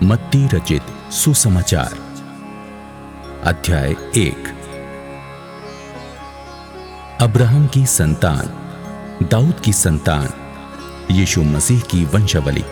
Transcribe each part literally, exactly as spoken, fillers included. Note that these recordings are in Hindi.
मत्ती रचित सुसमाचार अध्याय एक। अब्राहम की संतान, दाऊद की संतान, यीशु मसीह की वंशावली।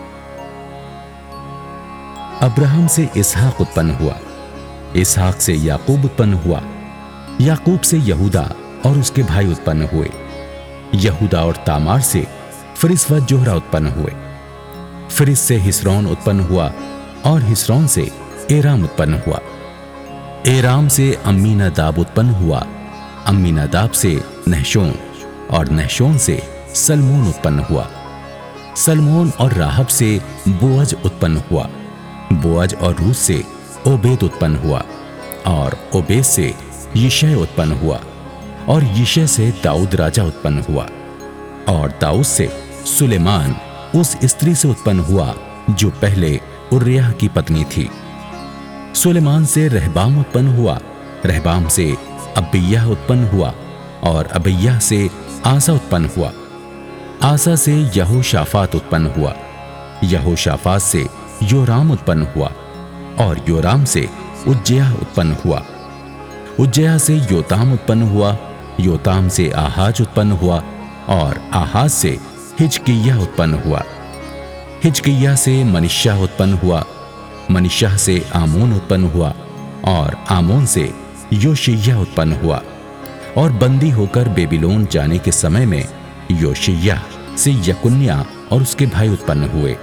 अब्राहम से इसहाक उत्पन्न हुआ, इसहाक से याकूब उत्पन्न हुआ, याकूब से यहूदा और उसके भाई उत्पन्न हुए, यहूदा और तामार से फिरिस व जोहरा उत्पन्न हुए, फिरिस से हिस्रोन उत्पन्न हुआ और हिस्रोन से एराम उत्पन्न हुआ, एराम से अम्मीनादाब उत्पन्न हुआ, अम्मीनादाब से नहशोन और नहशोन से सलमोन उत्पन्न हुआ, सलमोन और राहब से बोअज उत्पन्न हुआ, बोअज और रूस से ओबेद उत्पन्न हुआ और ओबेद से यिशै उत्पन्न हुआ और यिशै से दाऊद राजा उत्पन्न हुआ और दाऊद से सुलेमान उस स्त्री से उत्पन्न हुआ जो पहले उर्रियाह की पत्नी थी। सुलेमान से रहबाम उत्पन्न हुआ, रहबाम से अबिय्याह उत्पन्न हुआ और अबिय्याह से आसा उत्पन्न हुआ, आसा से यहोशाफात उत्पन्न हुआ, यहोशाफात से योराम उत्पन्न हुआ और योराम से उज्जियाह उत्पन्न हुआ, उज्जियाह से योताम उत्पन्न हुआ, योताम से आहाज उत्पन्न हुआ और आहाज से हिजकिय्याह उत्पन्न हुआ, हिजकिय्याह से मनिश्शाह उत्पन्न हुआ, मनिश्शाह से आमोन उत्पन्न हुआ और आमोन से योशिय्याह उत्पन्न हुआ और बंदी होकर बेबीलोन जाने के समय में योशिय्याह से यकुन्याह और उसके भाई उत्पन्न हुए।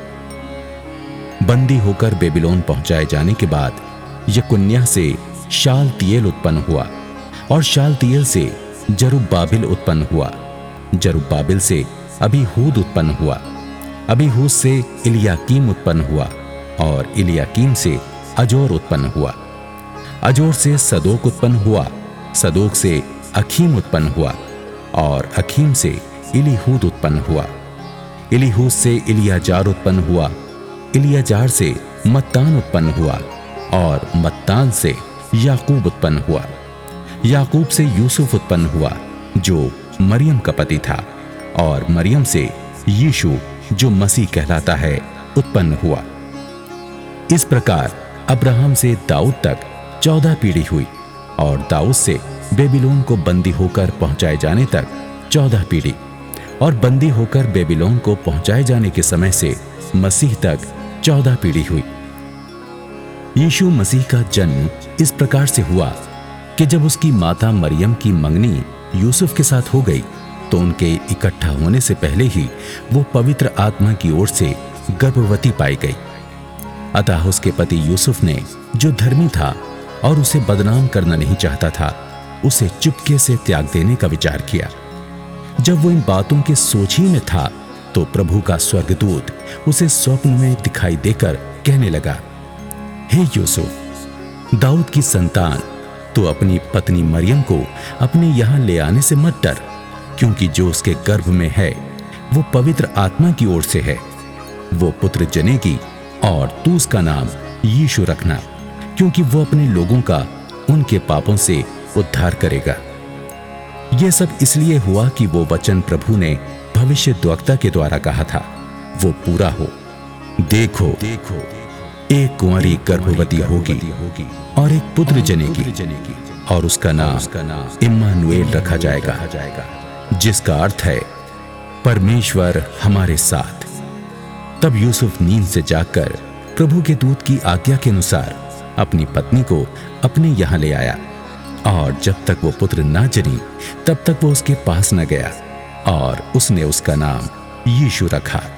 बंदी होकर बेबीलोन पहुंचाए जाने के बाद यकुन्याह से शालतियेल उत्पन्न हुआ और शालतियेल से जरुब्बाबिल उत्पन्न हुआ, जरुब्बाबिल से अबीहूद उत्पन्न हुआ, अबीहूद से इलियाकीम उत्पन्न हुआ और इलियाकीम से अजोर उत्पन्न हुआ, अजोर से सदोक उत्पन्न हुआ, सदोक से अखीम उत्पन्न हुआ और अखीम से इलीहूद उत्पन्न हुआ, इलीहूद से इलियाजार उत्पन्न हुआ, इलियाजार से मत्तान उत्पन्न हुआ और मत्तान से याकूब उत्पन्न हुआ, याकूब से यूसुफ उत्पन्न हुआ जो मरियम का पति था और मरियम से यीशु जो मसीह कहलाता है उत्पन्न हुआ। इस प्रकार अब्राहम से दाऊद तक चौदह पीढ़ी हुई और दाऊद से बेबीलोन को बंदी होकर पहुंचाए जाने तक चौदह पीढ़ी और बंदी होकर बेबीलोन को पहुंचाए जाने के समय से मसीह तक चौदह पीढ़ी हुई। यीशु मसीह का जन्म इस प्रकार से हुआ कि जब उसकी माता मरियम की मंगनी यूसुफ के साथ हो गई तो उनके इकट्ठा होने से पहले ही वो पवित्र आत्मा की ओर से गर्भवती पाई गई। अतः उसके पति यूसुफ ने, जो धर्मी था और उसे बदनाम करना नहीं चाहता था, उसे चुपके से त्याग देने का विचार किया। जब वो इन बातों के सोच ही में था तो प्रभु का स्वर्गदूत उसे स्वप्न में दिखाई देकर कहने लगा, हे यूसुफ, दाऊद की संतान, तो अपनी पत्नी मरियम को अपने यहां ले आने से मत डर, क्योंकि जो उसके गर्भ में है वो पवित्र आत्मा की ओर से है। वो पुत्र जनेगी और तू उसका नाम यीशु रखना, क्योंकि वो अपने लोगों का उनके पापों से उद्धार करेगा। यह सब इसलिए हुआ कि वो वचन प्रभु ने भविष्यद्वक्ता के द्वारा कहा था वो पूरा हो। देखो देखो एक कुंवारी गर्भवती होगी और एक पुत्र जनेगी और उसका नाम इम्मानुएल रखा जाएगा, जिसका अर्थ है परमेश्वर हमारे साथ। तब यूसुफ नींद से जागकर प्रभु के दूत की आज्ञा के अनुसार अपनी पत्नी को अपने यहां ले आया और जब तक वो पुत्र ना जनी तब तक वो उसके पास न गया और उसने उसका नाम यीशु रखा।